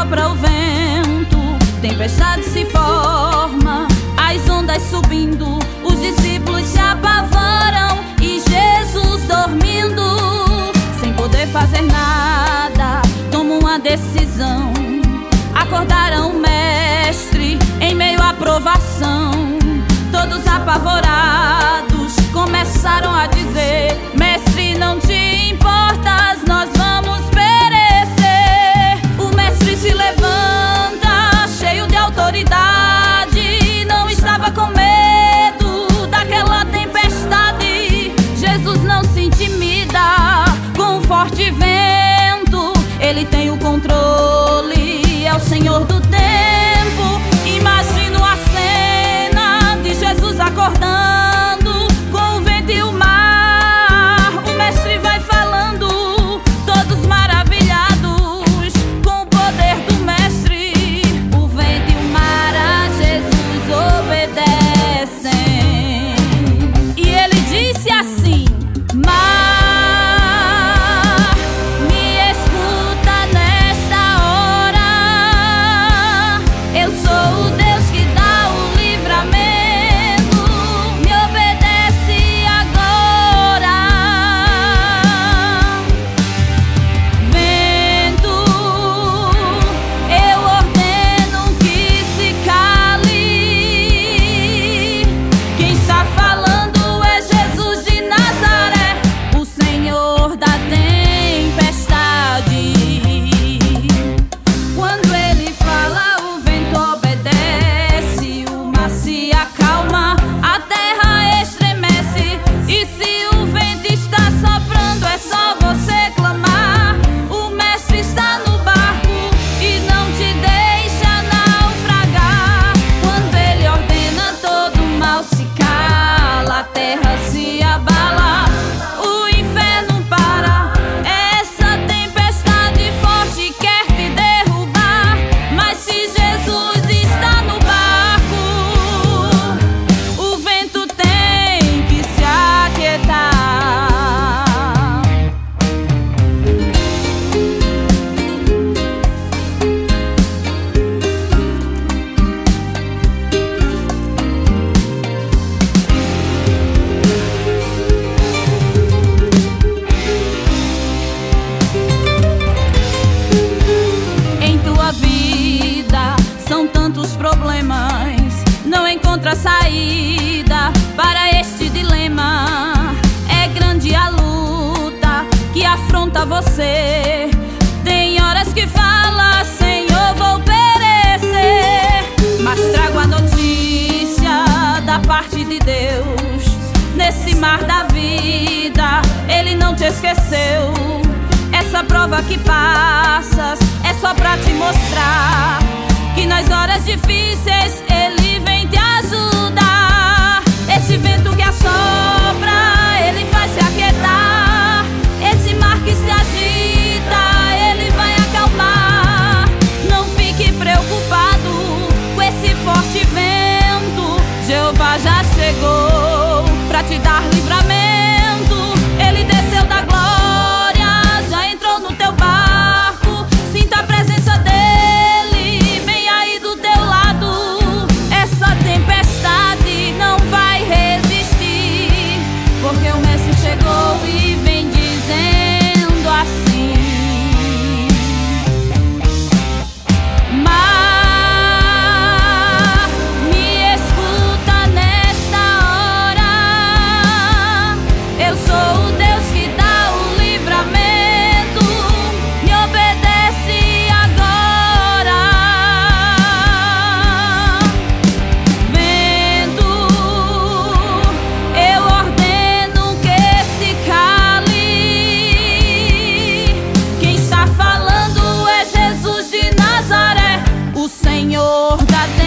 sopra o vento, tempestade se forma, as ondas subindo, os discípulos se apavoram e Jesus dormindo, sem poder fazer nada, toma uma decisão. Acordaram o mestre em meio à provação. Todos apavorados começaram a dizer: mestre, não te importas, nós vamos perecer. O mestre se levanta, cheio de autoridade, não estava com medo daquela tempestade. Jesus não se intimida com um forte vento, ele tem o controle, é o Senhor do tempo. Imagino a cena de Jesus acordando com o vento e o mar. O mestre vai falando, todos maravilhados com o poder do mestre. O vento e o mar a Jesus obedecem. E ele disse assim: mar, me escuta nesta hora. Eu sou o Deus que dá o livramento, me obedece agora. Vento, eu ordeno que se cale. Quem está falando é Jesus de Nazaré, o Senhor da tempestade. Quando ele fala, o vento obedece, o mar se acalma, a terra estremece. E se o vento está soprando, é só você clamar. O mestre está no barco e não te deixa naufragar. Quando ele ordena, todo mal se cala, a terra se abala, o inferno para. Essa tempestade forte quer te derrubar, mas se Jesus está no barco, o vento tem que se aquietar. Em tua vida são tantos problemas, não encontra saída para este dilema. É grande a luta que afronta você. Tem horas que fala: Senhor, vou perecer. Mas trago a notícia da parte de Deus. Nesse mar da vida, Ele não te esqueceu. Essa prova que passas é só pra te mostrar que nas horas difíceis Ele vem te ajudar. Esse vento que assopra, Ele faz se aquietar. Esse mar que se agita, Ele vai acalmar. Não fique preocupado com esse forte vento, Jeová já chegou pra te dar livramento. Ele desceu da glória, já entrou no teu barco. Sinta a presença dele bem aí do teu lado. Essa tempestade não vai resistir, porque o mestre chegou e vem dizendo assim: mar, me escuta nesta hora. Eu sou o Deus que dá o livramento, me obedece agora. Vento, eu ordeno que se cale. Quem está falando é Jesus de Nazaré, o Senhor da